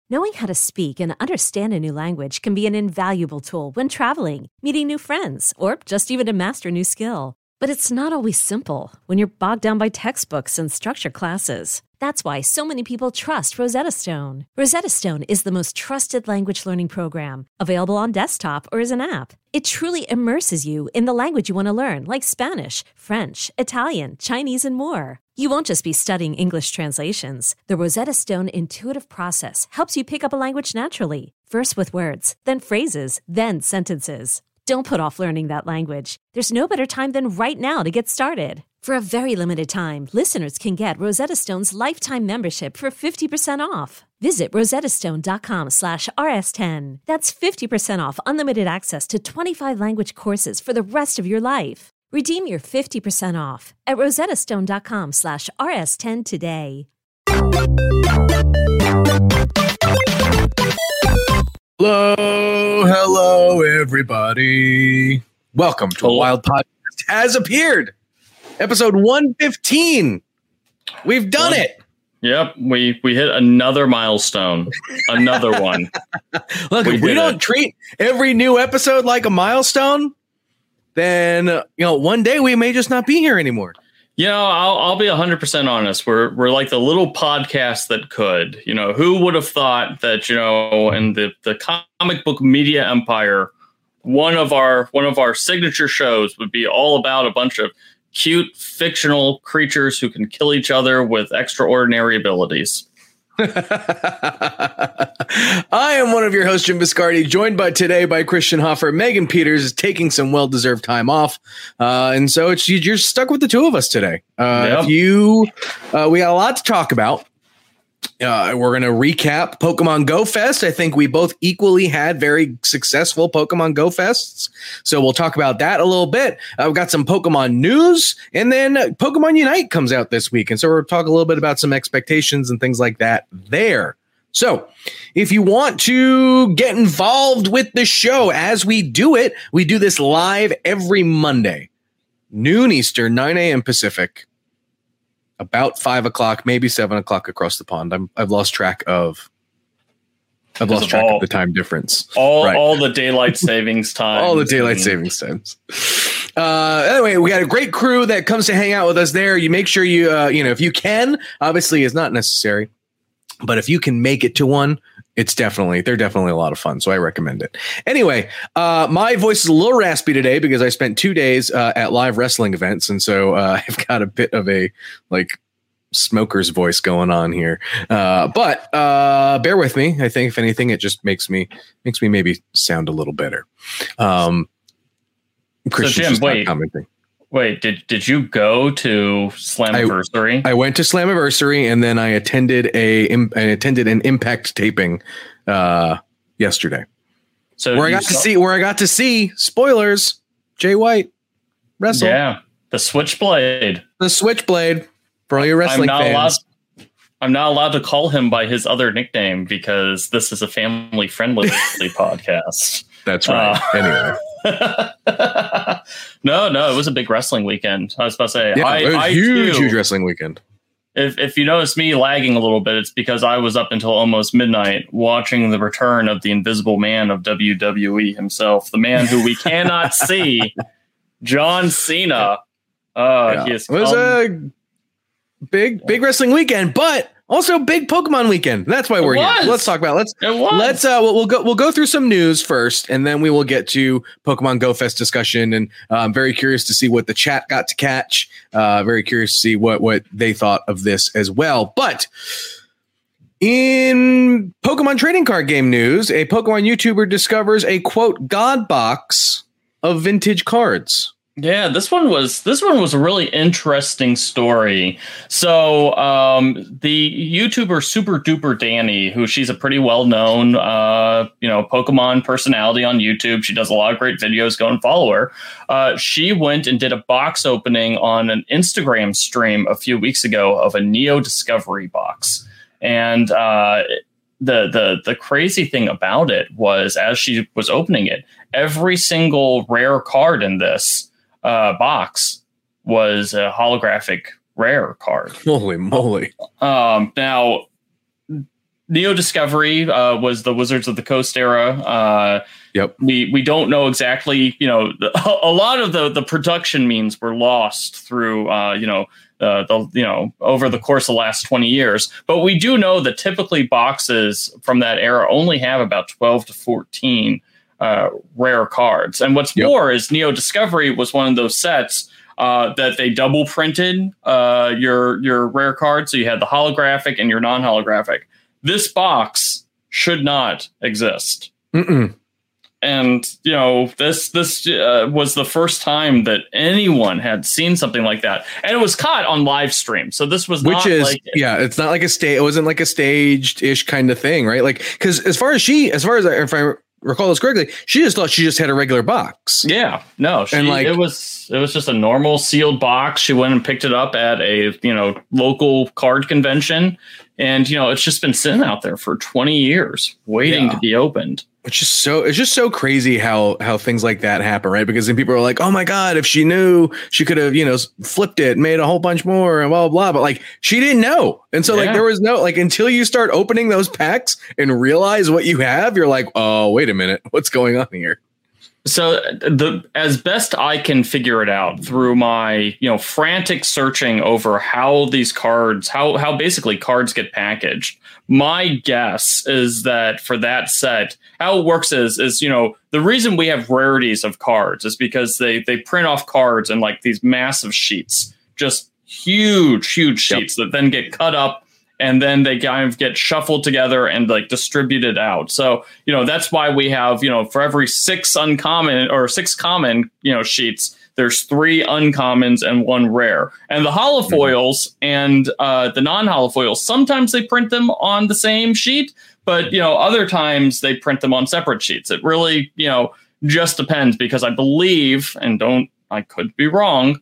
Knowing how to speak and understand a new language can be an invaluable tool when traveling, meeting new friends, or just even to master a new skill. But it's not always simple when you're bogged down by textbooks and structured classes. That's why so many people trust Rosetta Stone. Rosetta Stone is the most trusted language learning program, available on desktop or as an app. It truly immerses you in the language you want to learn, like Spanish, French, Italian, Chinese, and more. You won't just be studying English translations. The Rosetta Stone intuitive process helps you pick up a language naturally, first with words, then phrases, then sentences. Don't put off learning that language. There's no better time than right now to get started. For a very limited time, listeners can get Rosetta Stone's lifetime membership for 50% off. Visit rosettastone.com/rs10. That's 50% off unlimited access to 25 language courses for the rest of your life. Redeem your 50% off at rosettastone.com/rs10 today. Hello, everybody. Welcome to a Wild Podcast Has Appeared. Episode 115. We've done it. Yep, we hit another milestone. Another one. Look, if we don't treat every new episode like a milestone, then one day we may just not be here anymore. I'll be 100% honest. We're like the little podcast that could. Who would have thought that in the comic book media empire, one of our signature shows would be all about a bunch of cute fictional creatures who can kill each other with extraordinary abilities. I am one of your hosts, Jim Biscardi, joined today by Christian Hoffer. Megan Peters is taking some well-deserved time off, and so you're stuck with the two of us today. Yep. We got a lot to talk about. We're going to recap Pokemon Go Fest. I think we both equally had very successful Pokemon Go Fests. So we'll talk about that a little bit. We've got some Pokemon news, and then Pokemon Unite comes out this week. And so we'll talk a little bit about some expectations and things like that there. So if you want to get involved with the show as we do it, we do this live every Monday, noon Eastern, 9 a.m. Pacific. About 5 o'clock, maybe 7 o'clock across the pond. I've lost track of the time difference. All the daylight savings time. All the daylight savings times. Anyway, we got a great crew that comes to hang out with us there. You make sure you if you can, obviously it's not necessary, but if you can make it to one, they're definitely a lot of fun. So I recommend it. Anyway, my voice is a little raspy today because I spent 2 days at live wrestling events. And so I've got a bit of a smoker's voice going on here. But bear with me. I think if anything, it just makes me maybe sound a little better. Christian's so Jim, wait, did you go to Slammiversary? I went to Slammiversary, and then I attended an Impact taping yesterday. So where I got to see spoilers, Jay White wrestle. Yeah, the Switchblade for all your wrestling fans. I'm not allowed to call him by his other nickname because this is a family-friendly podcast. That's right. Anyway. No, it was a big wrestling weekend. I was about to say, huge wrestling weekend. If you notice me lagging a little bit, it's because I was up until almost midnight watching the return of the Invisible Man of WWE himself, the man who we cannot see, John Cena. It was a big wrestling weekend, but also big Pokemon weekend. That's why we're here. Let's talk about we'll go through some news first, and then we will get to Pokemon Go Fest discussion. And I'm very curious to see what the chat got to catch. Very curious to see what they thought of this as well. But in Pokemon trading card game news, a Pokemon YouTuber discovers a quote God box of vintage cards. Yeah, this one was a really interesting story. So the YouTuber Super Duper Danny, who she's a pretty well known Pokemon personality on YouTube. She does a lot of great videos. Go and follow her. She went and did a box opening on an Instagram stream a few weeks ago of a Neo Discovery box. And the crazy thing about it was, as she was opening it, every single rare card in this box was a holographic rare card. Holy moly. Now, Neo Discovery was the Wizards of the Coast era. Yep. We don't know exactly, a lot of the production means were lost through, over the course of the last 20 years. But we do know that typically boxes from that era only have about 12 to 14 rare cards. And what's more is Neo Discovery was one of those sets that they double printed your rare cards. So you had the holographic and your non-holographic. This box should not exist. Mm-mm. And, this was the first time that anyone had seen something like that. And it was caught on live stream. So this was it's not like it wasn't like a staged-ish kind of thing, right? Like, because if I recall this correctly, she just thought she just had a regular box. Yeah, no, it was just a normal sealed box. She went and picked it up at a local card convention, and it's just been sitting out there for 20 years waiting to be opened. It's just so crazy how things like that happen, right? Because then people are like, oh my God, if she knew, she could have, flipped it, made a whole bunch more and blah, blah, blah. But like, she didn't know. And so there was no, until you start opening those packs and realize what you have, you're like, oh, wait a minute, what's going on here? So as best I can figure it out through my, frantic searching over how these cards, how basically cards get packaged, my guess is that for that set, how it works is the reason we have rarities of cards is because they print off cards in like these massive sheets, just huge sheets that then get cut up. And then they kind of get shuffled together and like distributed out. So, that's why we have, for every 6 uncommon or 6 common, sheets, there's 3 uncommons and 1 rare. And the holofoils and the non-holofoils, sometimes they print them on the same sheet, but, other times they print them on separate sheets. It really, just depends, because I believe, and I could be wrong,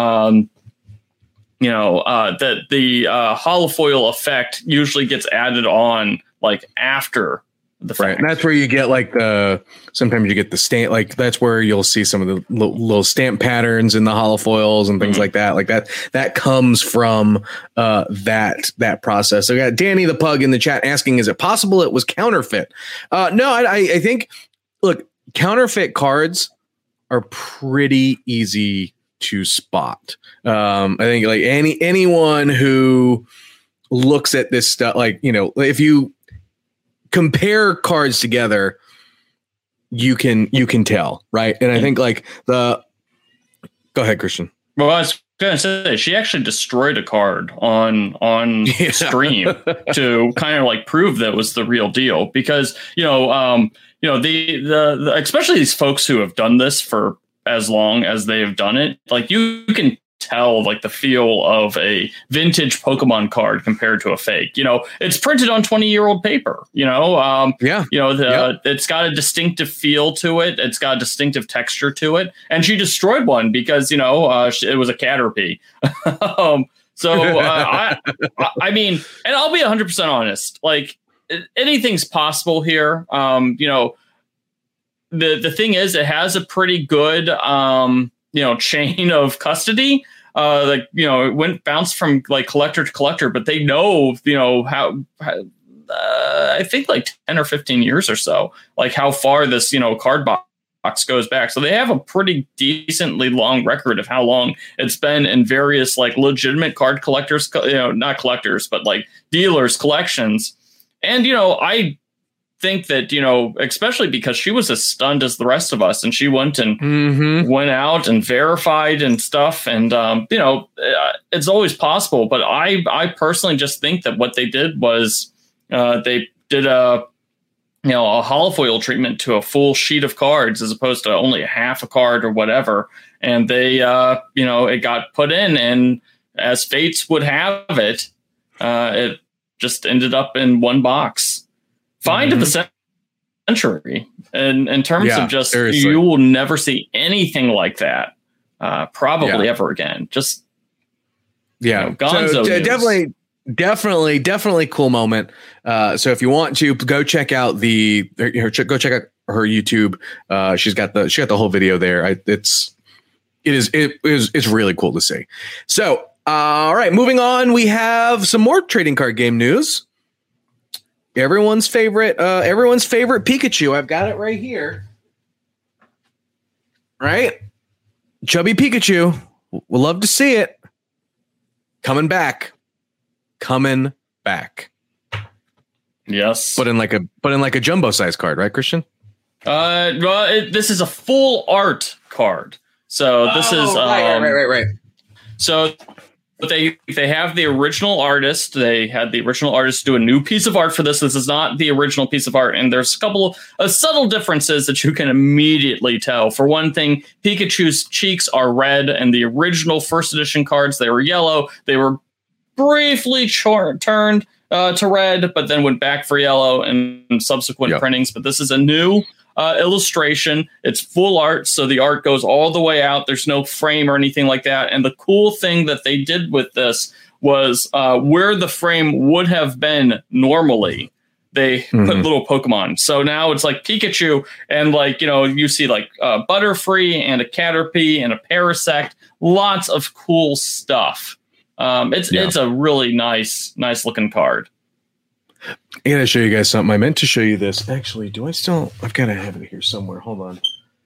that the holofoil effect usually gets added on like after the fact. Right. And that's where you get like sometimes you get the stamp, like that's where you'll see some of the little stamp patterns in the holofoils and things like that. Like that comes from that process. So we got Danny the Pug in the chat asking, is it possible it was counterfeit? No, I think, look, counterfeit cards are pretty easy to spot. I think like anyone who looks at this stuff, like, if you compare cards together, you can tell, right? And I think like go ahead, Christian. Well, I was gonna say she actually destroyed a card on stream to kind of like prove that was the real deal, because the especially these folks who have done this for as long as they have done it, like you can tell like the feel of a vintage Pokemon card compared to a fake. It's printed on 20-year-old paper. It's got a distinctive feel to it. It's got a distinctive texture to it. And she destroyed one because it was a Caterpie. I mean, and I'll be 100% honest. Like anything's possible here. The thing is, it has a pretty good, chain of custody. It bounced from like collector to collector, but they know, how I think like 10 or 15 years or so, like how far this, card box goes back. So they have a pretty decently long record of how long it's been in various like legitimate card collectors, not collectors, but like dealers' collections. And, I think that, especially because she was as stunned as the rest of us, and she went and went out and verified and stuff. And, it's always possible. But I personally just think that what they did was they did a holofoil treatment to a full sheet of cards as opposed to only half a card or whatever. And they, it got put in, and as fates would have it, it just ended up in one box. Find of the century. And in terms of just, seriously, you will never see anything like that, probably ever again. Just, Gonzo. So definitely cool moment. So if you want to go check out go check out her YouTube. She's got the whole video there. It's really cool to see. So, all right, moving on. We have some more trading card game news. everyone's favorite Pikachu. I've got it right here. Right? Chubby Pikachu. We'll love to see it. Coming back. Yes. But in like a jumbo size card, right, Christian? This is a full art card. So this is right. So they have the original artist. They had the original artist do a new piece of art for this. This is not the original piece of art, and there's a couple of subtle differences that you can immediately tell. For one thing, Pikachu's cheeks are red, and the original first edition cards, they were yellow. They were briefly turned to red, but then went back for yellow in subsequent printings. But this is a new illustration. It's full art, so the art goes all the way out. There's no frame or anything like that. And the cool thing that they did with this was where the frame would have been normally, they put little Pokemon. So now it's like Pikachu, and like, you know, you see like Butterfree and a Caterpie and a Parasect. Lots of cool stuff. It's a really nice looking card. I gotta show you guys something. I meant to show you this. Actually, I've got to have it here somewhere. Hold on.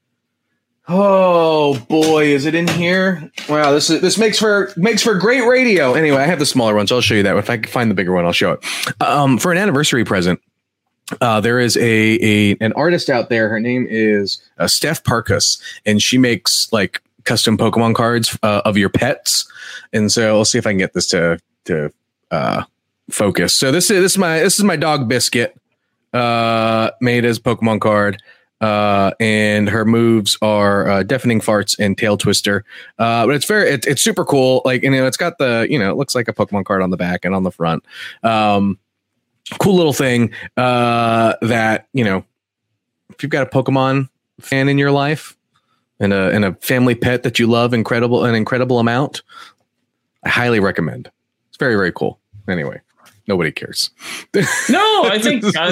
Oh boy, is it in here? Wow, this makes for great radio. Anyway, I have the smaller one, so I'll show you that. If I can find the bigger one, I'll show it. For an anniversary present, there is an artist out there. Her name is Steph Parkus, and she makes like custom Pokemon cards of your pets. And so I'll see if I can get this to focus. So this is my dog Biscuit, made as Pokemon card. And her moves are Deafening Farts and Tail Twister. But it's super cool. Like, and, you know, it's got the, you know, it looks like a Pokemon card on the back and on the front. Cool little thing that, you know, if you've got a Pokemon fan in your life and a family pet that you love an incredible amount, I highly recommend. It's very, very cool. Anyway. Nobody cares. No, I think I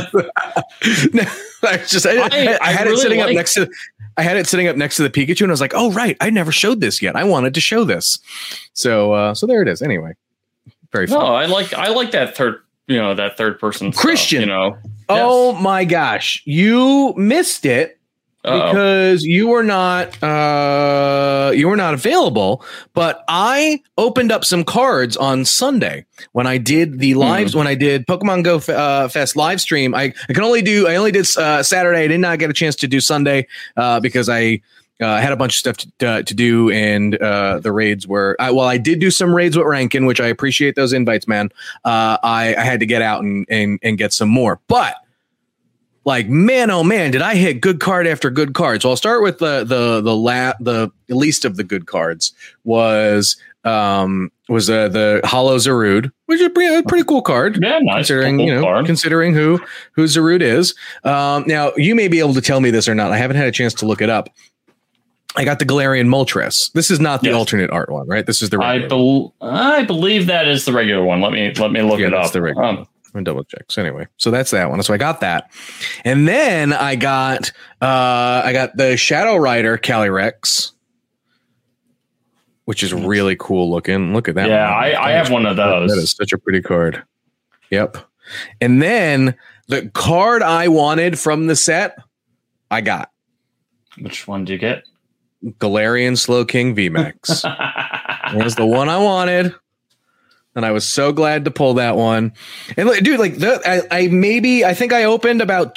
had it sitting up next to the Pikachu, and I was like, "Oh, right, I never showed this yet. I wanted to show this." So there it is. Anyway, very fun. No, I like that third person Christian. Stuff, you know. Oh my gosh, you missed it. Because you were not available, but I opened up some cards on Sunday when I did the lives. When I did Pokemon Go Fest live stream, I only did Saturday. I did not get a chance to do Sunday because I had a bunch of stuff to do, and the raids were. I did do some raids with Rankin, which I appreciate those invites, man. I had to get out and get some more, but. Like, man, oh man, did I hit good card after good card? So I'll start with the least of the good cards was the Hollow Zarude, which is a pretty cool card. Yeah, nice. Considering who Zarude is. Now you may be able to tell me this or not. I haven't had a chance to look it up. I got the Galarian Moltres. This is not the alternate art one, right? This is the regular. I believe that is the regular one. Let me look it up. The regular. And double check. So anyway, so that's that one. So I got that, and then I got the Shadow Rider Calyrex, which is really cool looking. Look at that. Yeah, I have one of those. That is such a pretty card. Yep. And then the card I wanted from the set, I got. Which one did you get? Galarian Slowking VMAX. That was the one I wanted. And I was so glad to pull that one. And dude, like I think I opened about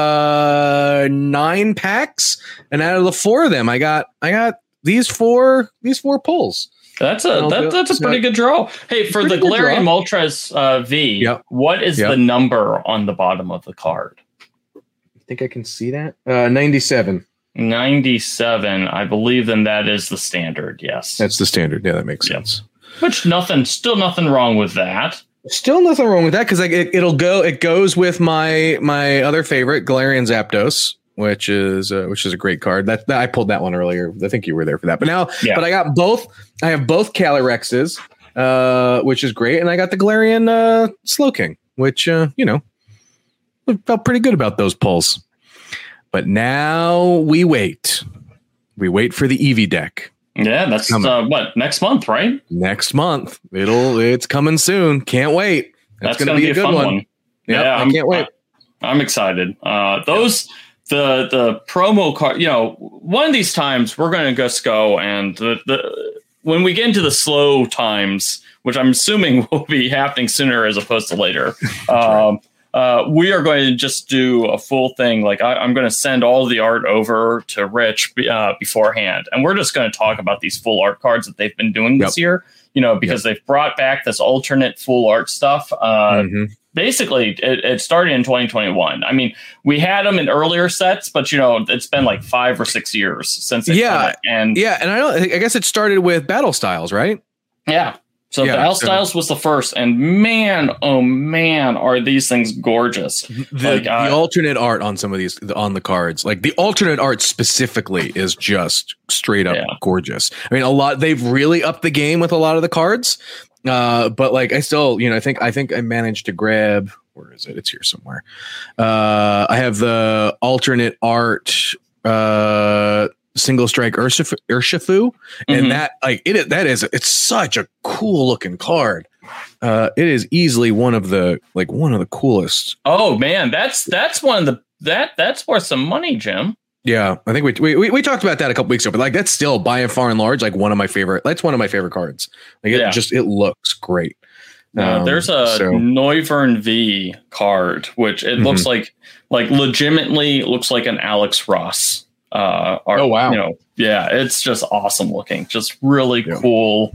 9 packs, and out of the 4 of them, I got these four pulls. That's a pretty good draw. Hey, for the Galarian Moltres V, what is the number on the bottom of the card? I think I can see that. 97. 97. I believe then that is the standard. Yes, that's the standard. Yeah, that makes sense. Which still nothing wrong with that. Still nothing wrong with that because it goes with my other favorite, Galarian Zapdos, which is a great card. That I pulled that one earlier. I think you were there for that. But now, but I got both. I have both Calyrexes, which is great, and I got the Galarian Slowking, which I felt pretty good about those pulls. But now we wait. We wait for the Eevee deck. Yeah, that's next month, right? Next month. It's coming soon. Can't wait. That's going to be a good one. Yeah, I can't wait. I'm excited. The promo card, one of these times we're going to just go and when we get into the slow times, which I'm assuming will be happening sooner as opposed to later, we are going to just do a full thing. Like I'm going to send all the art over to Rich beforehand, and we're just going to talk about these full art cards that they've been doing this year. Because they've brought back this alternate full art stuff. Basically, it started in 2021. I mean, we had them in earlier sets, but it's been like 5 or 6 years since. And I guess it started with Battle Styles, right? Yeah. So Battle Styles was the first, and man, oh man, are these things gorgeous! The alternate art on some of these on the cards, like the alternate art specifically, is just straight up gorgeous. I mean, they've really upped the game with a lot of the cards, but like I still, I think I managed to grab. Where is it? It's here somewhere. I have the alternate art. Single strike Urshifu, and it's such a cool looking card. It is easily one of the coolest. Oh man, that's one of that's worth some money, Jim. Yeah, I think we talked about that a couple weeks ago, but like that's still by and far and large like one of my favorite. That's one of my favorite cards. Like it looks great. There's a Noivern V card, which it looks like legitimately looks like an Alex Ross. Art, oh wow! It's just awesome looking, just really cool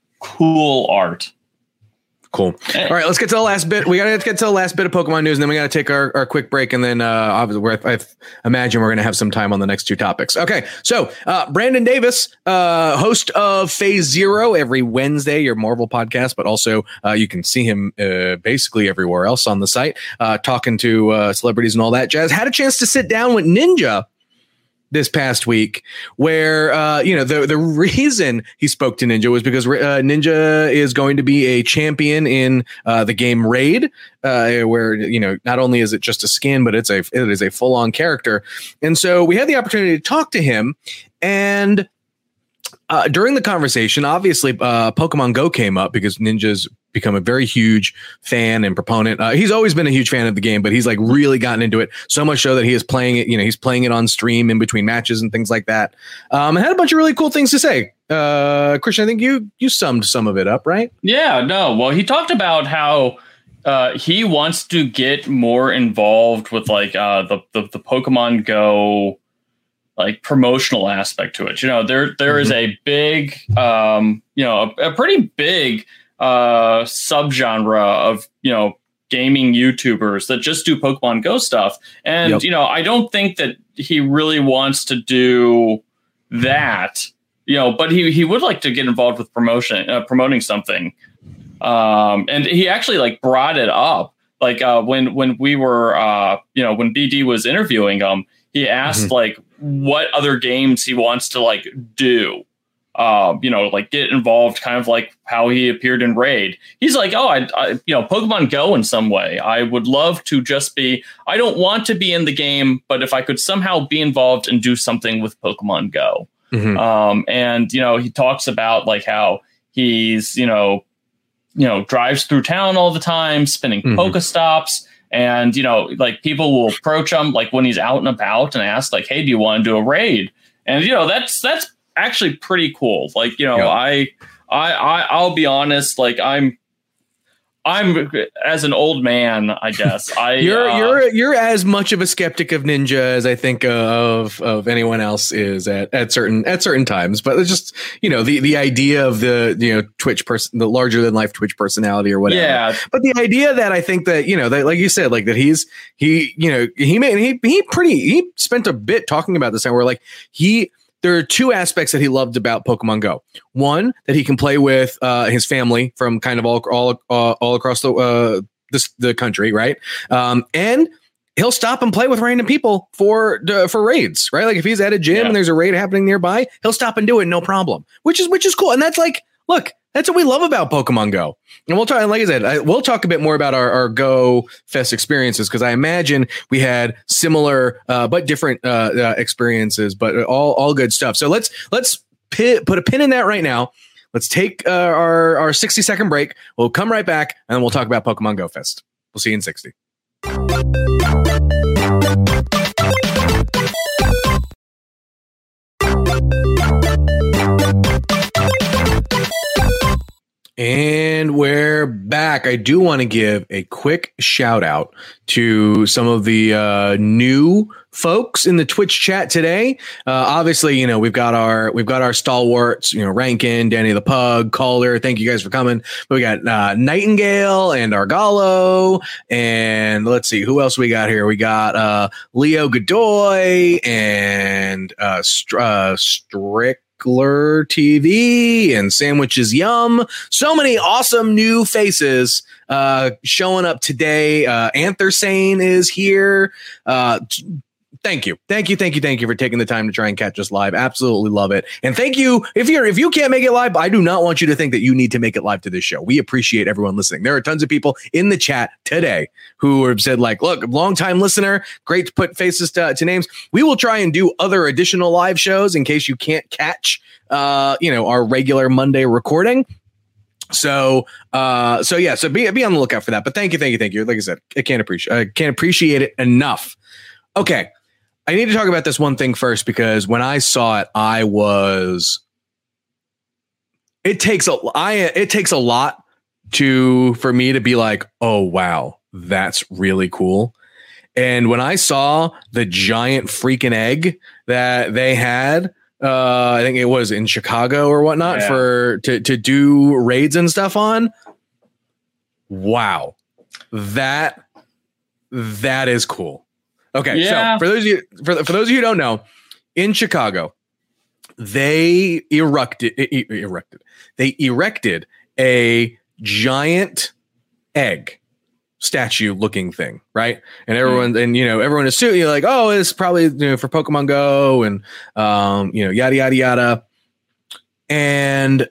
art. Cool. All right, let's get to the last bit. We got to get to the last bit of Pokemon news, and then we got to take our quick break, and then obviously I imagine we're going to have some time on the next two topics. Okay, so Brandon Davis, host of Phase Zero every Wednesday, your Marvel podcast, but also you can see him basically everywhere else on the site, talking to celebrities and all that jazz. Had a chance to sit down with Ninja this past week, where the reason he spoke to Ninja was because Ninja is going to be a champion in the game Raid, where not only is it just a skin, but it is a full on character, and so we had the opportunity to talk to him, and during the conversation, obviously Pokemon Go came up because Ninja's become a very huge fan and proponent. He's always been a huge fan of the game, but he's like really gotten into it so much so that he is playing it. He's playing it on stream in between matches and things like that. And had a bunch of really cool things to say. Christian, I think you summed some of it up, right? Yeah, no. Well, he talked about how he wants to get more involved with like the Pokemon Go like promotional aspect to it. There is a big a pretty big subgenre of gaming YouTubers that just do Pokemon Go stuff, and I don't think that he really wants to do that, but he would like to get involved with promoting something, and he actually like brought it up like when we were when BD was interviewing him, he asked like what other games he wants to like do. Like get involved, kind of like how he appeared in Raid. He's like, I Pokemon Go in some way. I would love to just be, I don't want to be in the game, but if I could somehow be involved and do something with Pokemon Go. And, he talks about like how he's, drives through town all the time, spinning Pokestops. And, like people will approach him like when he's out and about and ask like, hey, do you want to do a raid? And, that's actually pretty cool. Like, I'll be honest, like I'm as an old man, I guess you're as much of a skeptic of Ninja as I think of anyone else is at certain times. But it's just, the idea of the, Twitch person, the larger than life Twitch personality or whatever. Yeah. But the idea that I think that, that, like you said, like that he spent a bit talking about this, and where like there are two aspects that he loved about Pokemon Go. One, that he can play with his family from kind of all across the country, right? And he'll stop and play with random people for raids, right? Like if he's at a gym and there's a raid happening nearby, he'll stop and do it, no problem. Which is cool, and that's like, look, that's what we love about Pokemon Go. And we'll talk, like I said, we'll talk a bit more about our Go Fest experiences, because I imagine we had similar but different experiences, but all good stuff. So let's put a pin in that right now. Let's take our 60-second break. We'll come right back, and then we'll talk about Pokemon Go Fest. We'll see you in 60. And we're back. I do want to give a quick shout out to some of the new folks in the Twitch chat today. Obviously, you know, we've got our stalwarts, you know, Rankin, Danny the Pug, Calder. Thank you guys for coming. But we got Nightingale and Argalo, and let's see who else we got here. We got Leo Godoy and Strick TV and Sandwiches Yum. So many awesome new faces showing up today. Anthersane is here. Thank you for taking the time to try and catch us live. Absolutely love it. And thank you. If you can't make it live, I do not want you to think that you need to make it live to this show. We appreciate everyone listening. There are tons of people in the chat today who have said, like, look, long time listener, great to put faces to names. We will try and do other additional live shows in case you can't catch our regular Monday recording. So be on the lookout for that. But thank you. Like I said, I can't appreciate it enough. Okay. I need to talk about this one thing first, because when I saw it, it takes a lot for me to be like, oh, wow, that's really cool. And when I saw the giant freaking egg that they had, I think it was in Chicago or whatnot, to do raids and stuff on. Wow. That is cool. Okay, yeah. So for those of you who don't know, in Chicago, they erected a giant egg statue looking thing, right? And everyone assumed, you're like, oh, it's probably for Pokemon Go and yada yada yada. And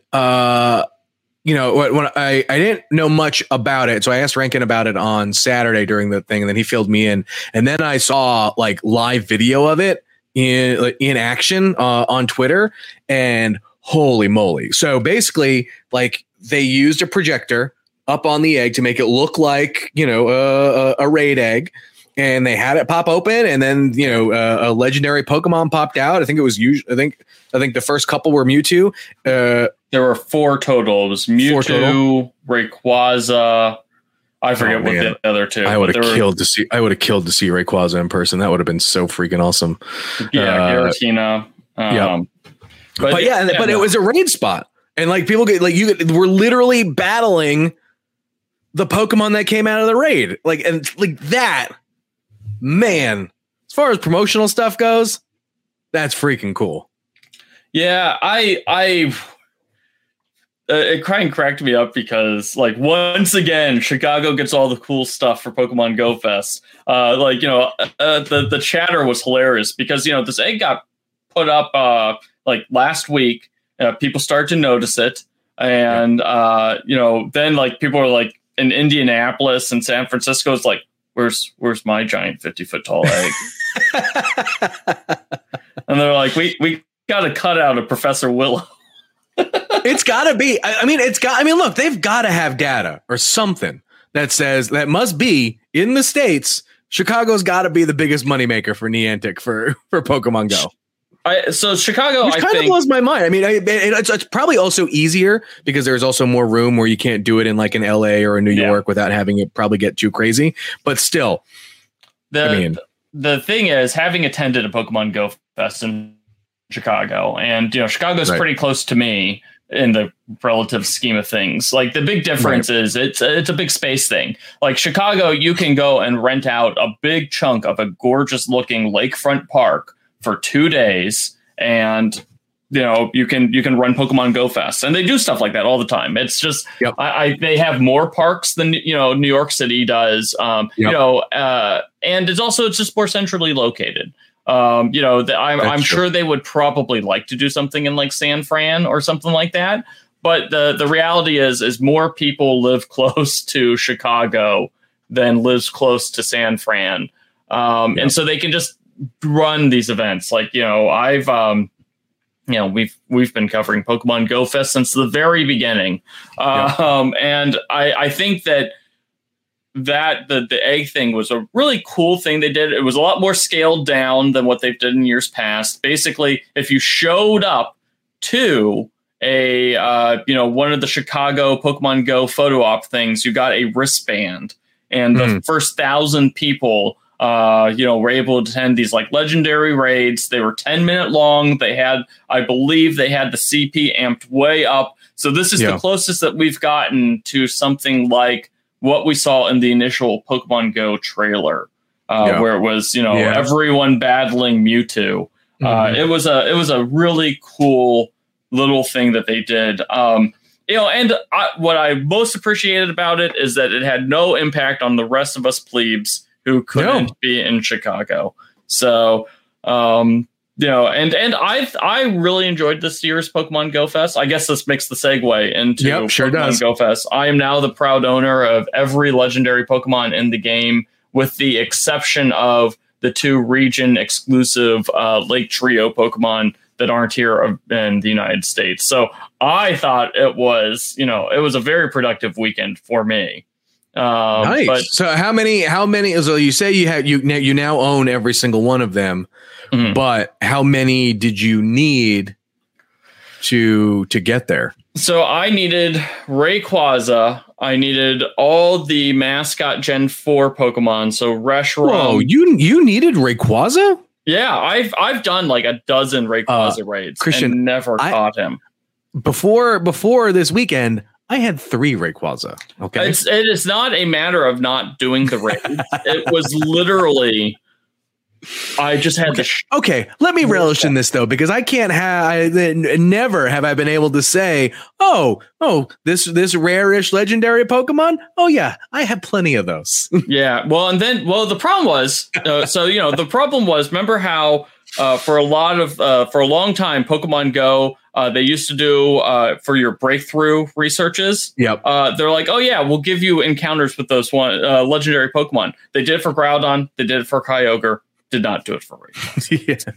when I didn't know much about it, so I asked Rankin about it on Saturday during the thing, and then he filled me in. And then I saw like live video of it in action on Twitter, and holy moly! So basically, like, they used a projector up on the egg to make it look like a raid egg. And they had it pop open, and then a legendary Pokemon popped out. I think it was I think the first couple were Mewtwo. There were 4 total. It was Mewtwo, Rayquaza. I forget what the other 2. I would have killed to see Rayquaza in person. That would have been so freaking awesome. Yeah, Giratina. But it was a raid spot, and like people we're literally battling the Pokemon that came out of the raid, that. Man, as far as promotional stuff goes, that's freaking cool. Yeah, it kind of cracked me up because, like, once again, Chicago gets all the cool stuff for Pokemon Go Fest. The chatter was hilarious because, this egg got put up last week. People started to notice it. And, then like people are like in Indianapolis and San Francisco is like, Where's my giant 50-foot tall egg? And they're like, we got to cut out of Professor Willow. It's got to be. Look, they've got to have data or something that says that must be in the States. Chicago's got to be the biggest moneymaker for Niantic for Pokemon Go. So Chicago, which kind of blows my mind. I mean, it's probably also easier because there's also more room where you can't do it in like an LA or a New York without having it probably get too crazy. But still, the thing is, having attended a Pokemon Go Fest in Chicago, and Chicago's pretty close to me in the relative scheme of things. Like, the big difference is it's a big space thing. Like, Chicago, you can go and rent out a big chunk of a gorgeous looking lakefront park for 2 days, and you can run Pokemon Go Fest, and they do stuff like that all the time. It's just they have more parks than New York City does, and it's just more centrally located. I'm sure they would probably like to do something in like San Fran or something like that, but the reality is more people live close to Chicago than lives close to San Fran, and so they can just run these events. Like, I've we've been covering Pokemon Go Fest since the very beginning, and I think that the egg thing was a really cool thing they did. It was a lot more scaled down than what they've done in years past. Basically, if you showed up to one of the Chicago Pokemon Go photo op things, you got a wristband, and the first 1,000 people, were able to attend these like legendary raids. They were 10-minute long. I believe they had the CP amped way up. So this is the closest that we've gotten to something like what we saw in the initial Pokemon Go trailer, where it was, everyone battling Mewtwo. It was a really cool little thing that they did. What I most appreciated about it is that it had no impact on the rest of us plebes who couldn't be in Chicago. So, and I really enjoyed this year's Pokemon Go Fest. I guess this makes the segue into Pokemon Go Fest. I am now the proud owner of every legendary Pokemon in the game, with the exception of the 2 region exclusive Lake Trio Pokemon that aren't here in the United States. So I thought it was a very productive weekend for me. Nice. But, so how many, so you say you now own every single one of them, but how many did you need to get there? So I needed Rayquaza. I needed all the mascot Gen 4 Pokemon. So Reshiram. Whoa, you needed Rayquaza? Yeah, I've done like a dozen Rayquaza raids, Christian, and never caught him. Before this weekend, I had 3 Rayquaza. Okay, it is not a matter of not doing the raids. It was literally, I just had okay, let me relish in this though, because I never have I been able to say, this rare-ish legendary Pokemon. Oh yeah, I have plenty of those. Yeah, the problem was, the problem was, remember how for a long time, Pokemon Go, they used to do for your breakthrough researches. Yep. They're like, oh yeah, we'll give you encounters with those legendary Pokemon. They did it for Groudon. They did it for Kyogre. Did not do it for Rayquaza.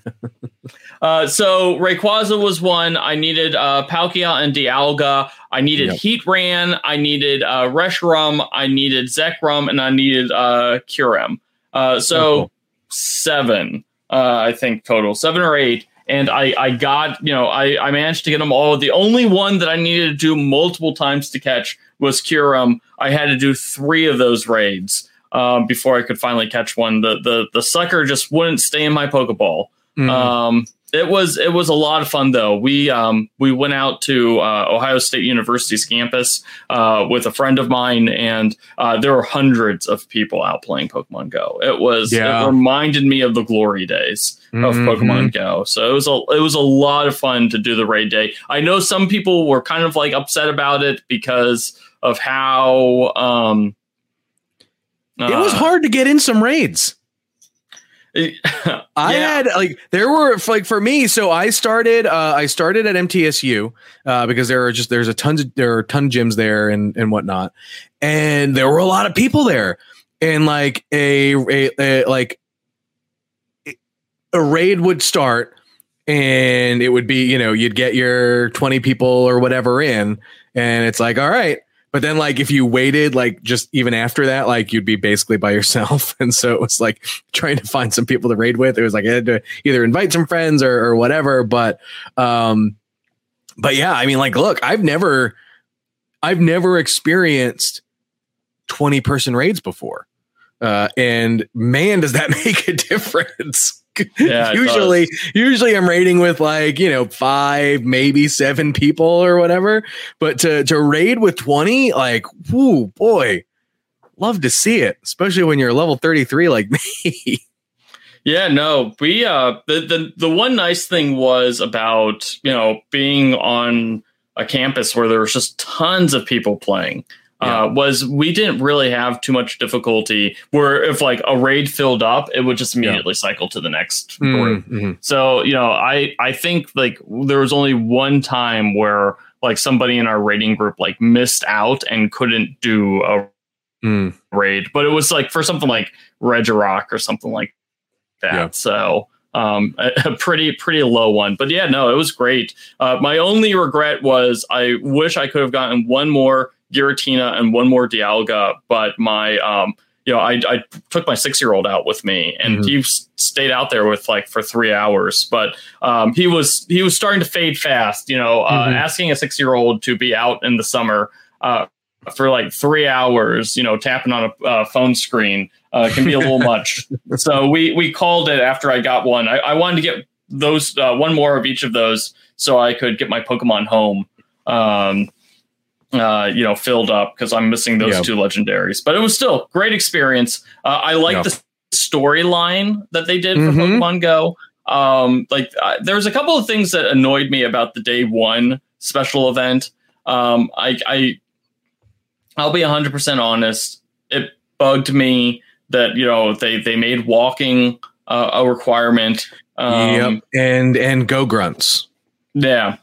So Rayquaza was one. I needed Palkia and Dialga. I needed Heatran. I needed Reshiram. I needed Zekrom, and I needed Kyurem. So 7, I think total, 7 or 8. And I got, I managed to get them all. The only one that I needed to do multiple times to catch was Kyurem. I had to do 3 of those raids before I could finally catch one. The sucker just wouldn't stay in my Pokeball. It was a lot of fun though. We went out to Ohio State University's campus with a friend of mine, and there were hundreds of people out playing Pokemon Go. It reminded me of the glory days of Pokemon Go. So it was a lot of fun to do the raid day. I know some people were kind of like upset about it because of how it was hard to get in some raids. I had there were for me. So I started at MTSU because there are a ton of gyms there and whatnot, and there were a lot of people there, and like a raid would start, and it would be you'd get your 20 people or whatever in, and it's like, all right. But then, like, if you waited, like, just even after that, like, you'd be basically by yourself. And so it was like trying to find some people to raid with. It was like I had to either invite some friends or whatever. But yeah, I mean, like, look, I've never experienced 20-person raids before. And man, does that make a difference. Yeah, usually I'm raiding with 5, maybe 7 people or whatever, but to raid with 20, like, whoo, boy, love to see it, especially when you're level 33 like me. Yeah, no, we the one nice thing was about being on a campus where there was just tons of people playing. Was we didn't really have too much difficulty where if like a raid filled up, it would just immediately cycle to the next group. So, I think like there was only one time where like somebody in our raiding group like missed out and couldn't do a raid, but it was like for something like Regirock or something like that. Yeah. So a pretty low one, but yeah, no, it was great. My only regret was I wish I could have gotten one more Giratina and one more Dialga, but my I took my 6-year-old out with me, and he stayed out there for 3 hours. But he was starting to fade fast. Asking a 6-year-old to be out in the summer for like 3 hours, tapping on a phone screen can be a little much. So we called it after I got one. I wanted to get those one more of each of those so I could get my Pokemon home. Filled up because I'm missing those two legendaries, but it was still great experience. I like the storyline that they did for Pokemon Go. There's a couple of things that annoyed me about the day one special event. I'll be 100% honest. It bugged me that, they made walking a requirement. And Go Grunts. Yeah.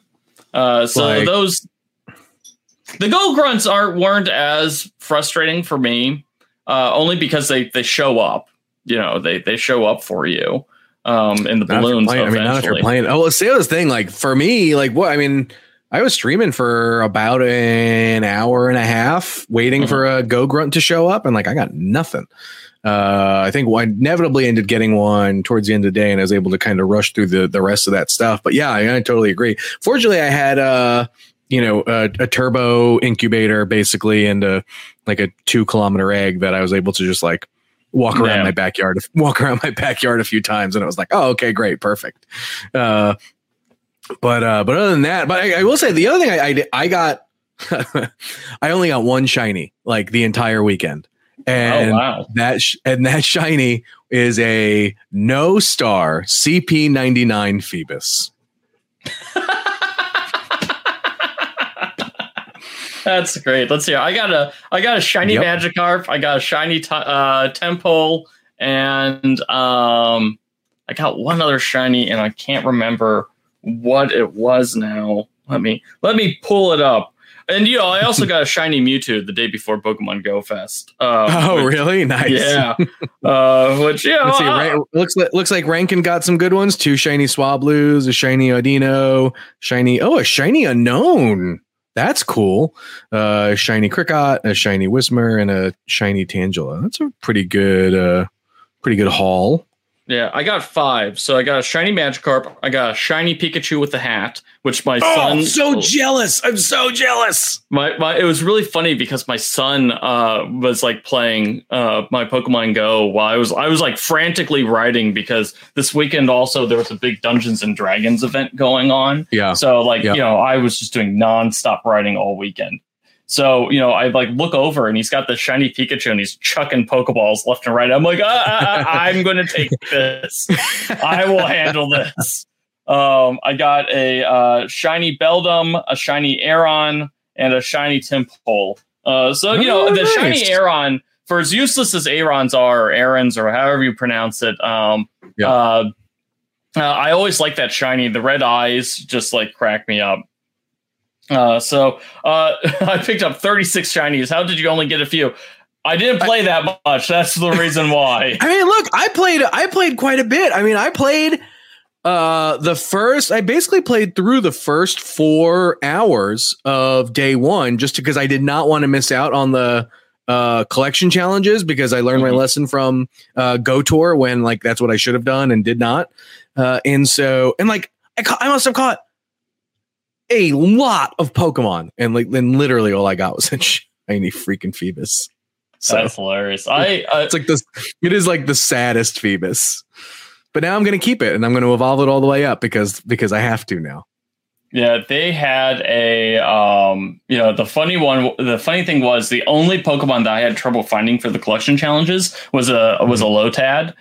The Go Grunts weren't as frustrating for me, only because they show up. They show up for you in the balloons. Not if you're playing. Oh, see, that was the thing. Like for me, I was streaming for about an hour and a half, waiting for a Go Grunt to show up, and I got nothing. I think I inevitably ended getting one towards the end of the day, and I was able to kind of rush through the rest of that stuff. But yeah, I totally agree. Fortunately, I had a turbo incubator basically, and a 2-kilometer egg that I was able to just walk around my backyard a few times. And it was like, oh, okay, great. Perfect. But other than that, I will say the other thing I got, I only got one shiny the entire weekend. And that shiny is a no star CP99 Phoebus. That's great. Let's see. I got a shiny Magikarp. I got a shiny Temple, and I got one other shiny, and I can't remember what it was now. Let me pull it up. And I also got a shiny Mewtwo the day before Pokemon Go Fest. Really? Nice. Yeah. Which let's see, looks like Rankin got some good ones. 2 shiny Swablues, a shiny Audino, a shiny Unknown. That's cool. Shiny Cricket, a shiny Whismur, and a shiny Tangela. That's a pretty good haul. Yeah, I got 5. So I got a shiny Magikarp. I got a shiny Pikachu with the hat, which my son. I'm so jealous. I'm so jealous. It was really funny because my son was playing my Pokemon Go while I was frantically writing, because this weekend also there was a big Dungeons and Dragons event going on. Yeah. So I was just doing nonstop writing all weekend. So, I look over and he's got the shiny Pikachu and he's chucking Pokeballs left and right. I'm like, I'm going to take this. I will handle this. I got a shiny Beldum, a shiny Aeron, and a shiny Tympole. The shiny Aeron, for as useless as Aerons are, or Aarons, or however you pronounce it, I always like that shiny. The red eyes just crack me up. I picked up 36 shinies. How did you only get a few? I didn't play that much. That's the reason why. Look, I played quite a bit. I played I basically played through the first 4 hours of day one, just because I did not want to miss out on the collection challenges, because I learned my lesson from Go Tour when that's what I should have done and did not. I must have caught a lot of Pokemon, and then literally all I got was a shiny freaking Phoebus. So that's hilarious. It's it is the saddest Phoebus, but now I'm going to keep it and I'm going to evolve it all the way up because I have to now. Yeah, they had a the funny thing was the only Pokemon that I had trouble finding for the collection challenges was a Lotad.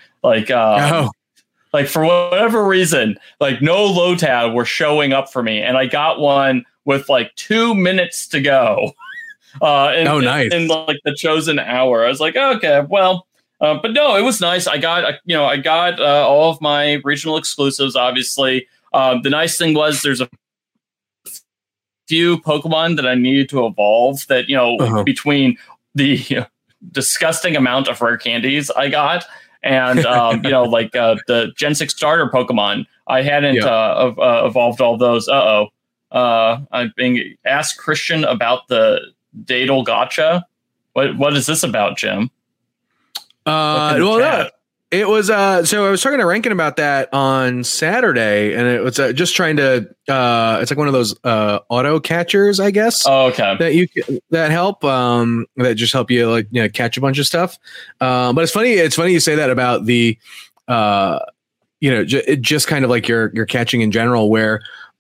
For whatever reason, no Lotad were showing up for me, and I got one with 2 minutes to go. Nice. In the chosen hour, I was like, okay, well, but no, it was nice. I got all of my regional exclusives. Obviously, the nice thing was there's a few Pokemon that I needed to evolve. That between the disgusting amount of rare candies I got. And, the Gen 6 starter Pokemon, I hadn't evolved all those. I'm being asked Christian about the Daedal Gotcha. What is this about, Jim? It was so I was talking to Rankin about that on Saturday, and it was just trying to it's like one of those auto catchers, I guess. Oh, okay. That help that just help you like catch a bunch of stuff. But it's funny you say that about the just kind of like your catching in general, where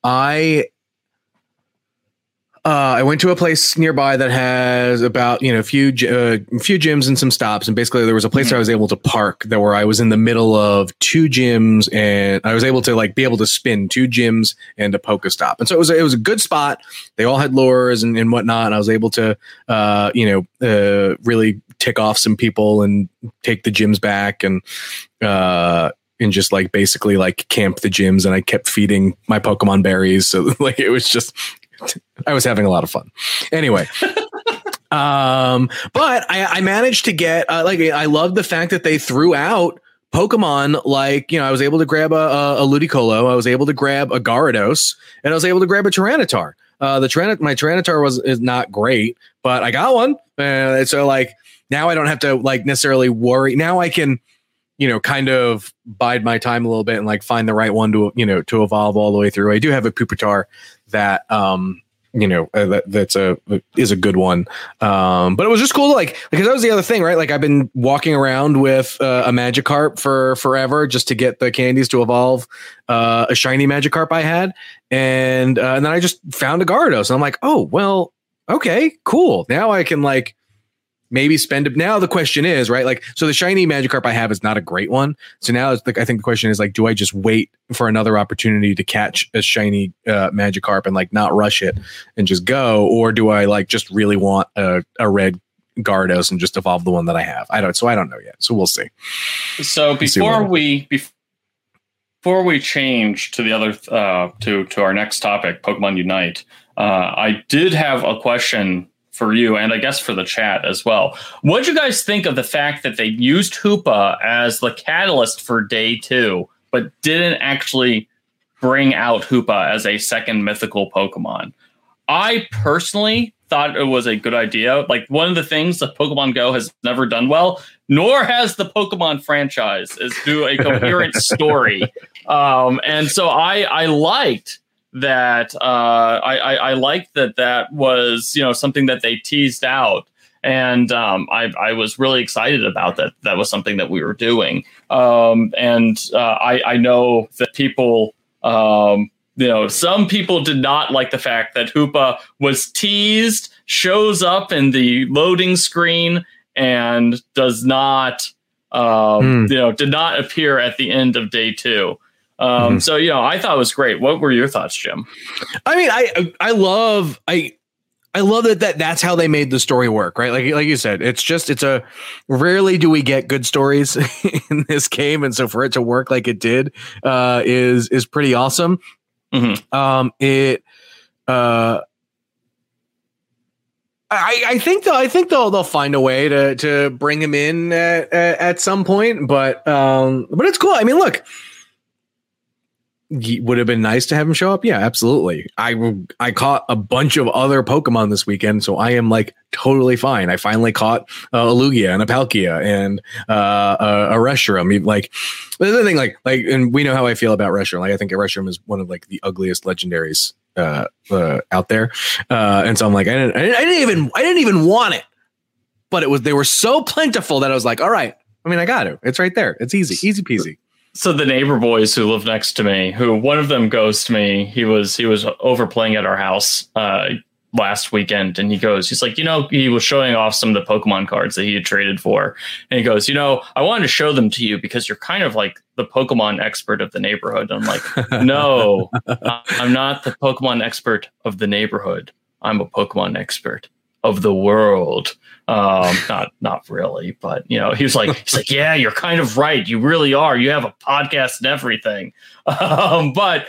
I went to a place nearby that has about a few gyms and some stops, and basically there was a place where I was able to park where I was in the middle of two gyms, and I was able to like be able to spin two gyms and a Pokestop, and so it was a good spot. They all had lures and whatnot, and I was able to really tick off some people and take the gyms back and just like basically like camp the gyms, and I kept feeding my Pokemon berries, so like it was just. I was having a lot of fun. Anyway, but I managed to get I love the fact that they threw out Pokemon. Like, I was able to grab a Ludicolo, I was able to grab a Gyarados, and I was able to grab a Tyranitar. My Tyranitar is not great, but I got one. So like now I don't have to like necessarily worry. Now I can kind of bide my time a little bit and like find the right one to evolve all the way through. I do have a Pupitar that is a good one. But it was just cool to because that was the other thing, right? Like I've been walking around with a Magikarp for forever just to get the candies to evolve a shiny Magikarp I had. And then I just found a Gyarados, and I'm like, oh, well, okay, cool. Now I can like maybe spend it. Now the question is, right? Like, so the shiny Magikarp I have is not a great one. So now it's like, I think the question is like, do I just wait for another opportunity to catch a shiny Magikarp and like not rush it and just go? Or do I like just really want a red Gyarados and just evolve the one that I have? I don't know yet. So we'll see. So before we change to the other, to our next topic, Pokemon Unite, I did have a question for you, and I guess for the chat as well. What'd you guys think of the fact that they used Hoopa as the catalyst for day 2, but didn't actually bring out Hoopa as a second mythical Pokemon? I personally thought it was a good idea. Like, one of the things that Pokemon Go has never done well, nor has the Pokemon franchise, is do a coherent story. And so I liked that. I liked that was something that they teased out, and I was really excited about that. That was something that we were doing, and I know that people, some people did not like the fact that Hoopa was teased, shows up in the loading screen, and does not, did not appear at the end of day 2. So, I thought it was great. What were your thoughts, Jim? I mean, I love that's how they made the story work, right? Like you said, rarely do we get good stories in this game. And so for it to work like it did, is pretty awesome. Mm-hmm. I think they'll find a way to bring him in at some point, but it's cool. I mean, look, would have been nice to have him show up. Yeah, absolutely. I caught a bunch of other Pokemon this weekend, so I am like totally fine. I finally caught a Lugia and a Palkia and a Reshiram. Like, the other thing, like, and we know how I feel about Reshiram. Like, I think a Reshiram is one of like the ugliest legendaries out there, and so I'm like, I didn't even want it, but they were so plentiful that I was like, all right. I mean, I got it. It's right there. It's easy peasy. So the neighbor boys who live next to me, who one of them goes to me, he was over playing at our house last weekend, and he's like, he was showing off some of the Pokemon cards that he had traded for, and he goes, I wanted to show them to you because you're kind of like the Pokemon expert of the neighborhood. And I'm like, no, I'm not the Pokemon expert of the neighborhood. I'm a Pokemon expert of the world. Not really, but he's like, yeah, you're kind of right. You really are. You have a podcast and everything. But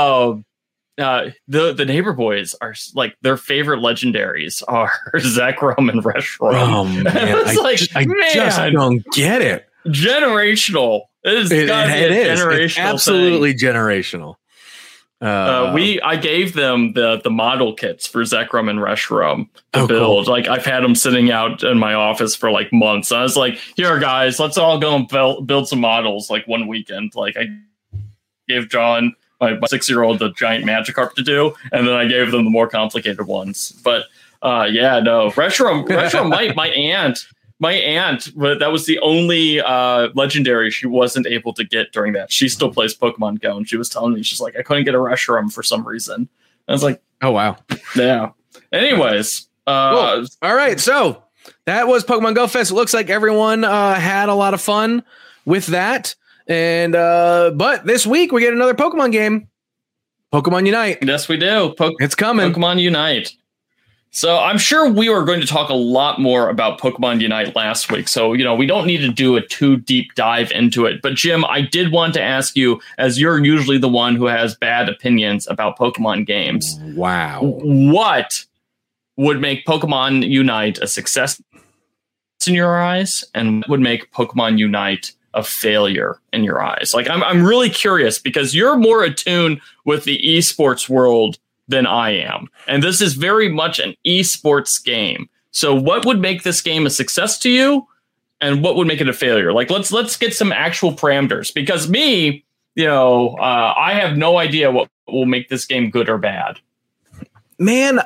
the neighbor boys are like, their favorite legendaries are Zekrom and Reshiram. Oh man, I just don't get it. Generational. It is. It's absolutely generational. I gave them the model kits for Zekrom and Reshiram to build. Cool. Like I've had them sitting out in my office for like months. I was like, here guys, let's all go and build some models like one weekend. Like I gave John, my 6-year-old, the giant Magikarp to do, and then I gave them the more complicated ones. But Reshiram, my aunt, but that was the only legendary she wasn't able to get during that. She still plays Pokemon Go, and she was telling me, she's like, I couldn't get a Reshiram for some reason. I was like, oh, wow. Yeah. Anyways. Cool. All right. So that was Pokemon Go Fest. It looks like everyone had a lot of fun with that. And but this week we get another Pokemon game. Pokemon Unite. Yes, we do. It's coming. Pokemon Unite. So I'm sure we were going to talk a lot more about Pokemon Unite last week. So, we don't need to do a too deep dive into it. But Jim, I did want to ask you, as you're usually the one who has bad opinions about Pokemon games. Wow. What would make Pokemon Unite a success in your eyes? And what would make Pokemon Unite a failure in your eyes? Like, I'm really curious because you're more attuned with the esports world than I am. And this is very much an esports game. So what would make this game a success to you? And what would make it a failure? Like, let's get some actual parameters, because me, I have no idea what will make this game good or bad. Man,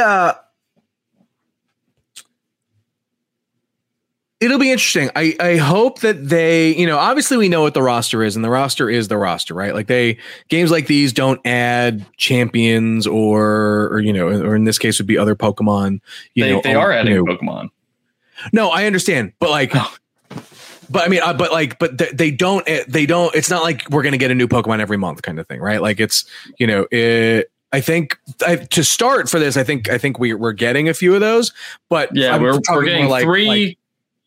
it'll be interesting. I hope that they, obviously we know what the roster is, and the roster is the roster, right? Like games like these don't add champions or in this case would be other Pokemon. They are adding Pokemon. No, I understand, but they don't. It's not like we're going to get a new Pokemon every month, kind of thing, right? Like it's, I think to start for this, I think we're getting a few of those, but yeah, we're getting three.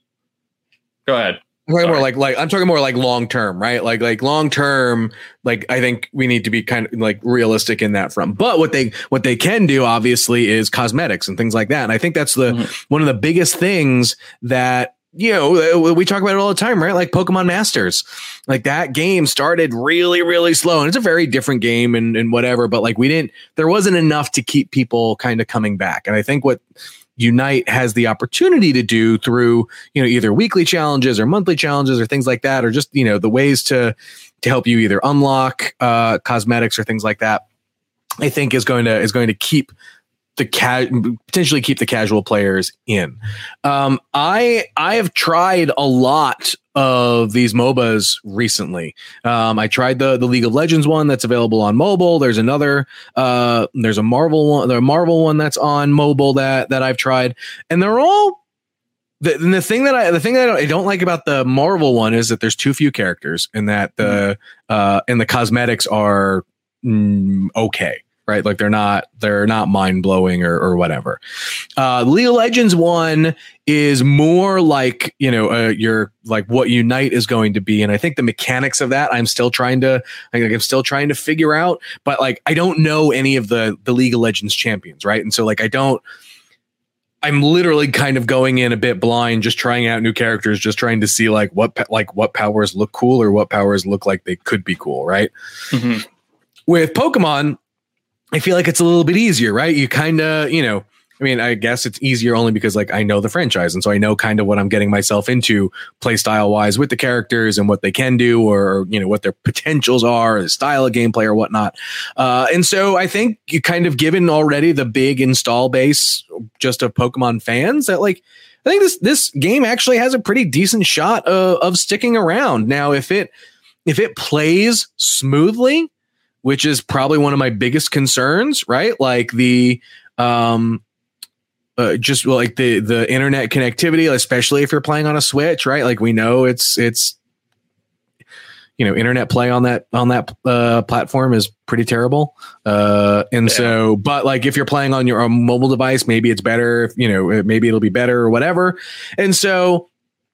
Go ahead. I'm talking more like long term, right? Like long term. Like I think we need to be kind of like realistic in that front. But what they can do obviously is cosmetics and things like that. And I think that's one of the biggest things that we talk about it all the time, right? Like Pokemon Masters, like that game started really, really slow, and it's a very different game and whatever. But like there wasn't enough to keep people kind of coming back. And I think what Unite has the opportunity to do through, either weekly challenges or monthly challenges or things like that, or just, the ways to help you either unlock cosmetics or things like that, I think is going to keep potentially keep the casual players in. I have tried a lot of these MOBAs recently. I tried the League of Legends one that's available on mobile. There's another, there's a Marvel one that's on mobile that I've tried, and they're all the thing that I don't like about the Marvel one is that there's too few characters, and that and the cosmetics are okay. Right, like they're not mind blowing or whatever. League of Legends one is more like you're like what Unite is going to be, and I think the mechanics of that I'm still trying to figure out. But like I don't know any of the League of Legends champions, right? And so like I'm literally kind of going in a bit blind, just trying out new characters, just trying to see like what powers look cool or what powers look like they could be cool, right? Mm-hmm. With Pokemon, I feel like it's a little bit easier, right? You kind of, I guess it's easier only because like I know the franchise. And so I know kind of what I'm getting myself into play style wise with the characters and what they can do, or, what their potentials are, the style of gameplay or whatnot. And so I think you kind of given already the big install base just of Pokemon fans that like, I think this game actually has a pretty decent shot of sticking around. Now, if it plays smoothly, which is probably one of my biggest concerns, right? Like just like the internet connectivity, especially if you're playing on a Switch, right? Like we know it's internet play on that platform is pretty terrible. So, but like if you're playing on your own mobile device, maybe it's better. Maybe it'll be better or whatever. And so,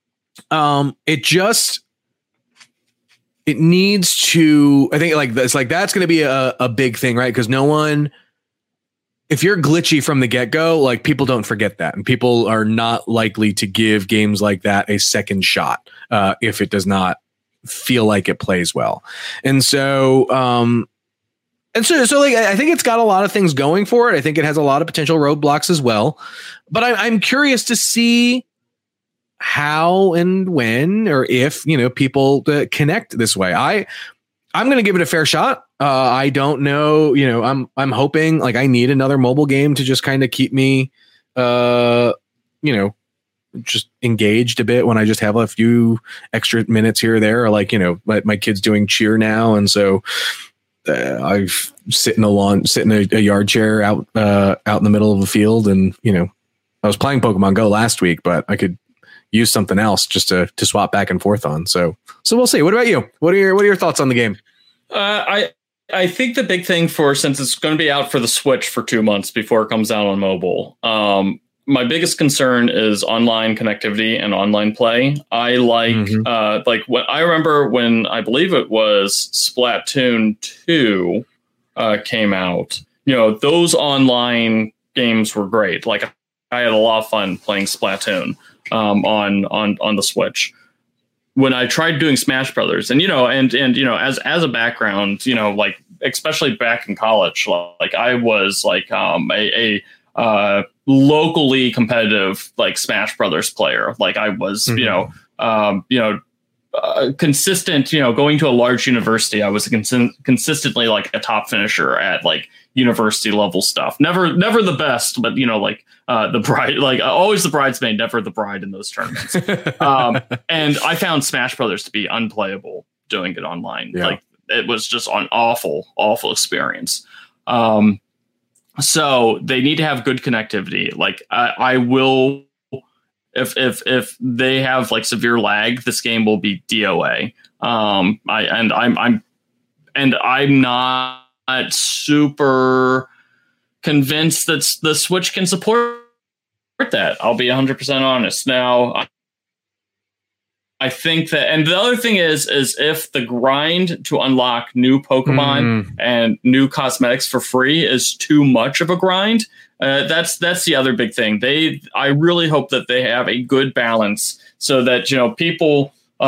it needs to, I think like that's going to be a big thing, right? Because if you're glitchy from the get-go, like people don't forget that, and people are not likely to give games like that a second shot if it does not feel like it plays well. And so And so like, I think it's got a lot of things going for it. I think it has a lot of potential roadblocks as well. But I'm curious to see how and when, or if, people connect this way. I'm going to give it a fair shot. I don't know, I'm hoping, like, I need another mobile game to just kind of keep me, just engaged a bit when I just have a few extra minutes here or there, or like, my kid's doing cheer now. And so I've sit in a yard chair out in the middle of a field. And, I was playing Pokemon Go last week, but I could use something else just to swap back and forth on. So we'll see. What about you? What are your thoughts on the game? I think the big thing since it's going to be out for the Switch for 2 months before it comes out on mobile, my biggest concern is online connectivity and online play. I I remember when I believe it was Splatoon 2 came out, those online games were great. Like, I had a lot of fun playing Splatoon on the Switch. When I tried doing Smash Brothers, and as a background, like, especially back in college, like, I was like a locally competitive, like, Smash Brothers player. Like, I was consistent, going to a large university. I was consistently like a top finisher at like university level stuff. Never the best, but the bride, like, always the bridesmaid, never the bride in those tournaments. And I found Smash Brothers to be unplayable doing it online. Yeah. Like, it was just an awful experience. So they need to have good connectivity. Like, I will, if they have like severe lag, this game will be DOA. I'm not super convinced that the Switch can support that. I'll be 100% honest. Now, I think that, and the other thing is if the grind to unlock new Pokemon and new cosmetics for free is too much of a grind, that's the other big thing. I really hope that they have a good balance so that, people,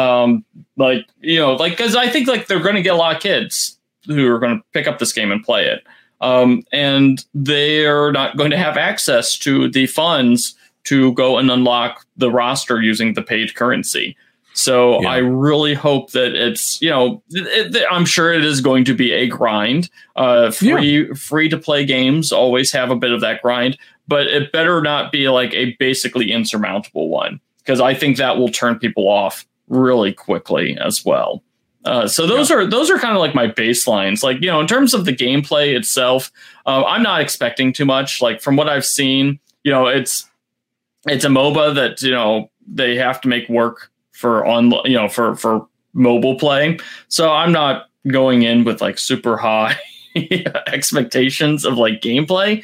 because I think like they're going to get a lot of kids who are going to pick up this game and play it. And they're not going to have access to the funds to go and unlock the roster using the paid currency. So yeah. I really hope that it's, I'm sure it is going to be a grind. Free to play games always have a bit of that grind, but it better not be like a basically insurmountable one, because I think that will turn people off really quickly as well. So those are kind of like my baselines. Like, in terms of the gameplay itself, I'm not expecting too much. Like, from what I've seen, it's a MOBA that, they have to make work for for mobile play. So I'm not going in with like super high expectations of like gameplay.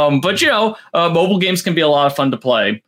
But mobile games can be a lot of fun to play.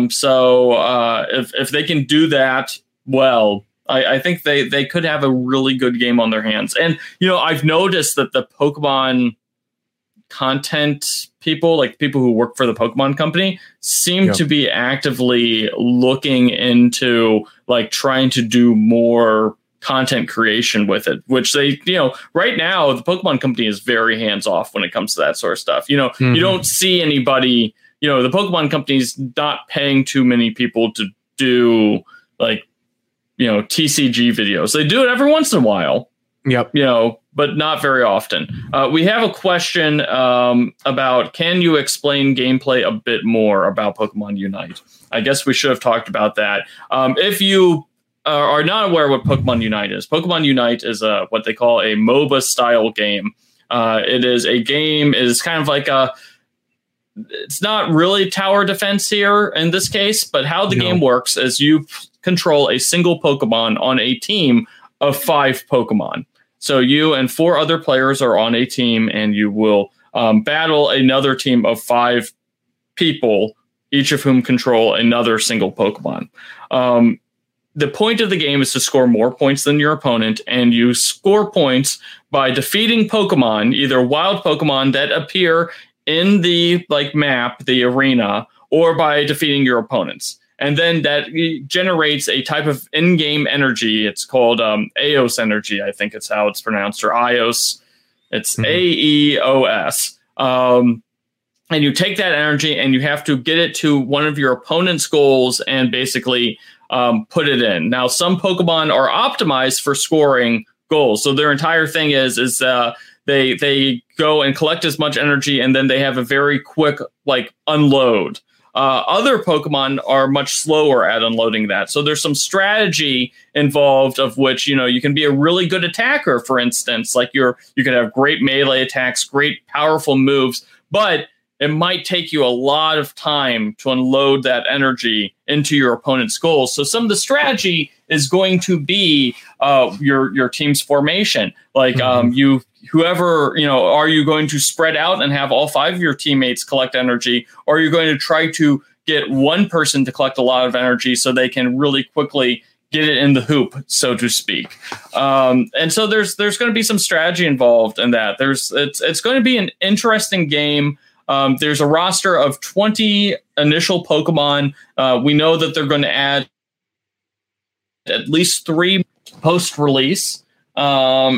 So if they can do that well, I think they could have a really good game on their hands. And, I've noticed that the Pokemon content people, like people who work for the Pokemon company, seem to be actively looking into like trying to do more content creation with it, which they, right now the Pokemon company is very hands off when it comes to that sort of stuff. You don't see anybody, the Pokemon company's not paying too many people to do like, TCG videos. They do it every once in a while. Yep. But not very often. We have a question about, can you explain gameplay a bit more about Pokemon Unite? I guess we should have talked about that. If you are not aware what Pokemon Unite is what they call a MOBA style game. It is a game. It is kind of like it's not really tower defense here in this case, but how the game works is you control a single Pokemon on a team of 5 Pokemon. So you and 4 other players are on a team, and you will battle another team of 5 people, each of whom control another single Pokemon. The point of the game is to score more points than your opponent, and you score points by defeating Pokemon, either wild Pokemon that appear in the map, the arena, or by defeating your opponents. And then that generates a type of in-game energy. It's called Eos energy, I think it's how it's pronounced, or Ios. It's AEOS. And you take that energy and you have to get it to one of your opponent's goals and basically put it in. Now, some Pokemon are optimized for scoring goals. So their entire thing is they go and collect as much energy and then they have a very quick unload. Other Pokemon are much slower at unloading that. So there's some strategy involved of which, you can be a really good attacker, for instance, you could have great melee attacks, great powerful moves, but it might take you a lot of time to unload that energy into your opponent's goals. So some of the strategy is going to be your team's formation. Are you going to spread out and have all 5 of your teammates collect energy? Or are you going to try to get one person to collect a lot of energy so they can really quickly get it in the hoop, so to speak? And so there's going to be some strategy involved in that. It's going to be an interesting game. There's a roster of 20 initial Pokemon. We know that they're going to add at least 3 post-release. So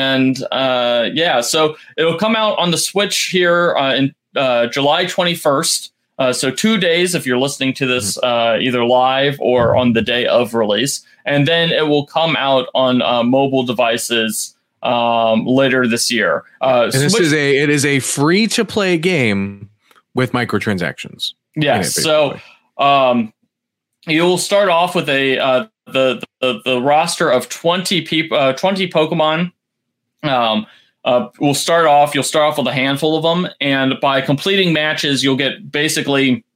it'll come out on the Switch here in July 21st. So 2 days if you're listening to this either live or on the day of release. And then it will come out on mobile devices later this year. It is a free to play game with microtransactions. Yes. So you'll start off with the roster of 20 people, 20 Pokemon. You'll start off with a handful of them, and by completing matches, you'll get basically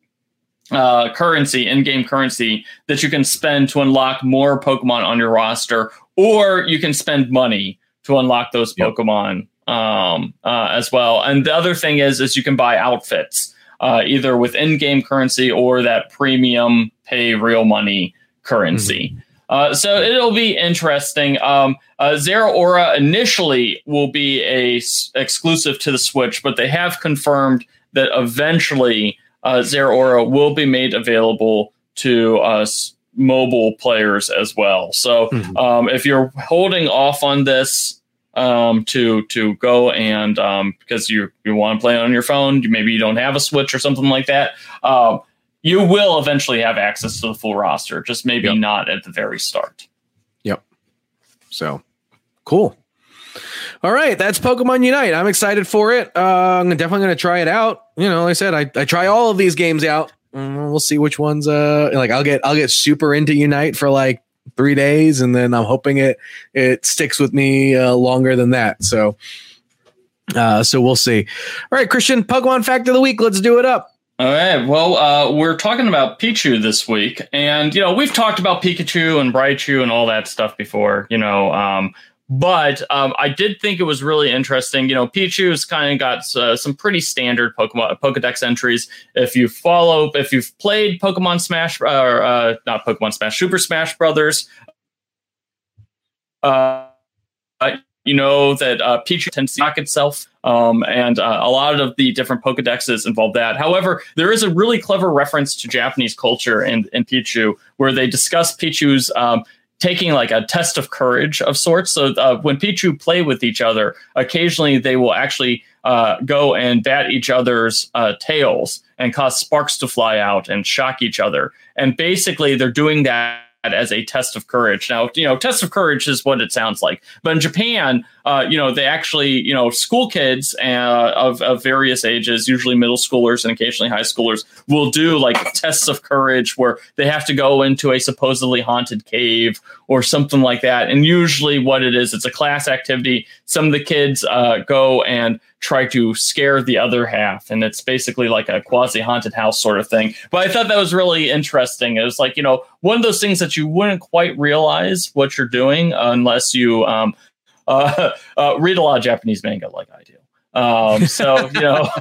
in-game currency that you can spend to unlock more Pokemon on your roster, or you can spend money to unlock those Pokemon as well. And the other thing is you can buy outfits either with in-game currency or that premium pay real money currency. So it'll be interesting. Zeraora initially will be exclusive to the Switch, but they have confirmed that eventually Zeraora will be made available to mobile players as well. So if you're holding off on this to go and because you want to play on your phone, maybe you don't have a Switch or something like that, you will eventually have access to the full roster, just maybe not at the very start. Yep. So cool. All right, that's Pokemon Unite. I'm excited for it. I'm definitely going to try it out. Like I said, I try all of these games out. We'll see which ones. I'll get super into Unite for 3 days, and then I'm hoping it sticks with me longer than that. So we'll see. All right, Christian, Pokemon Fact of the Week. Let's do it up. All right. Well, we're talking about Pichu this week, and we've talked about Pikachu and Raichu and all that stuff before. But I did think it was really interesting. Pichu's kind of got some pretty standard Pokedex entries. If you've played Pokemon Smash, or not Pokemon Smash, Super Smash Brothers, that Pichu tends to knock itself, and a lot of the different Pokedexes involve that. However, there is a really clever reference to Japanese culture in Pichu, where they discuss Pichu's taking a test of courage of sorts. So when Pichu play with each other, occasionally they will actually go and bat each other's tails and cause sparks to fly out and shock each other. And basically they're doing that as a test of courage. Now, test of courage is what it sounds like. But in Japan, they actually, school kids of various ages, usually middle schoolers and occasionally high schoolers, will do tests of courage where they have to go into a supposedly haunted cave or something like that. And usually what it is, it's a class activity. Some of the kids go and try to scare the other half. And it's basically like a quasi haunted house sort of thing. But I thought that was really interesting. It was one of those things that you wouldn't quite realize what you're doing unless you read a lot of Japanese manga like I do. But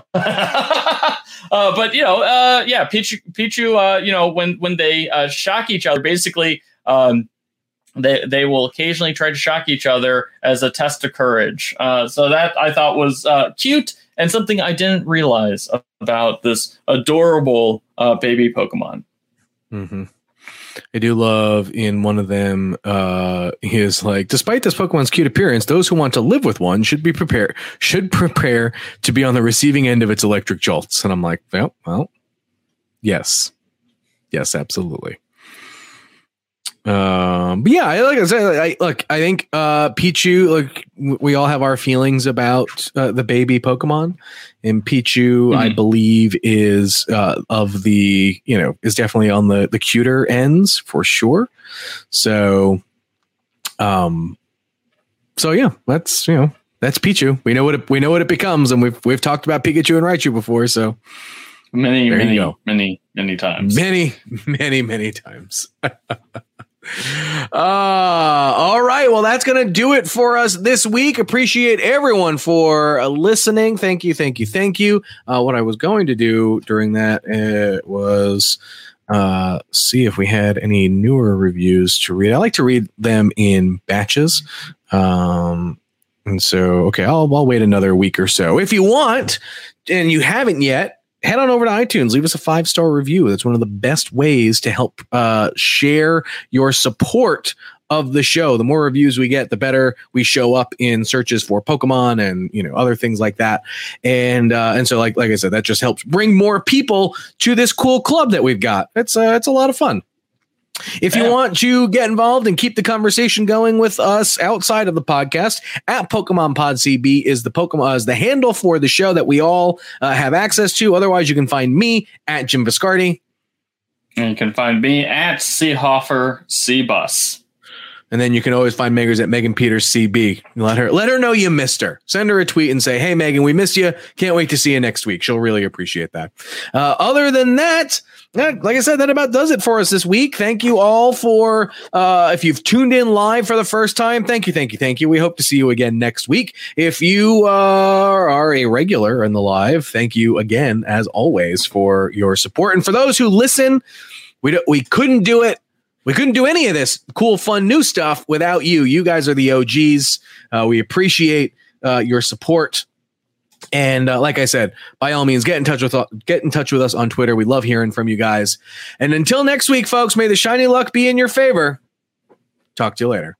Pichu, when they shock each other, basically, they will occasionally try to shock each other as a test of courage. So that I thought was cute and something I didn't realize about this adorable baby Pokemon. Mm-hmm. I do love in one of them, he is like, despite this Pokemon's cute appearance, those who want to live with one should prepare to be on the receiving end of its electric jolts. And I'm like, well, yes, absolutely. But yeah, like I said, I think Pichu, like we all have our feelings about the baby Pokemon, and Pichu, I believe, is of the, is definitely on the cuter ends for sure. So, yeah, that's Pichu. We know what it becomes, and we've talked about Pikachu and Raichu before, so many times, many times. All right. Well, that's going to do it for us this week. Appreciate everyone for listening. Thank you. What I was going to do during that was see if we had any newer reviews to read. I like to read them in batches. And so, okay, I'll wait another week or so. If you want, and you haven't yet, head on over to iTunes, leave us a 5-star review. That's one of the best ways to help share your support of the show. The more reviews we get, the better we show up in searches for Pokemon and other things like that. And so like I said, that just helps bring more people to this cool club that we've got. It's a lot of fun. If you want to get involved and keep the conversation going with us outside of the podcast, at Pokemon Pod CB is the handle for the show that we all have access to. Otherwise, you can find me at Jim Viscardi. And you can find me at Seehofer Cbus. And then you can always find Meggers at Megan Peters CB. Let her know you missed her. Send her a tweet and say, hey, Megan, we missed you. Can't wait to see you next week. She'll really appreciate that. Other than that, like I said, that about does it for us this week. Thank you all for, if you've tuned in live for the first time, thank you. We hope to see you again next week. If you are a regular in the live, thank you again, as always, for your support. And for those who listen, we couldn't do it. We couldn't do any of this cool, fun, new stuff without you. You guys are the OGs. We appreciate your support. And like I said, by all means, get in touch with us on Twitter. We love hearing from you guys. And until next week, folks, may the shiny luck be in your favor. Talk to you later.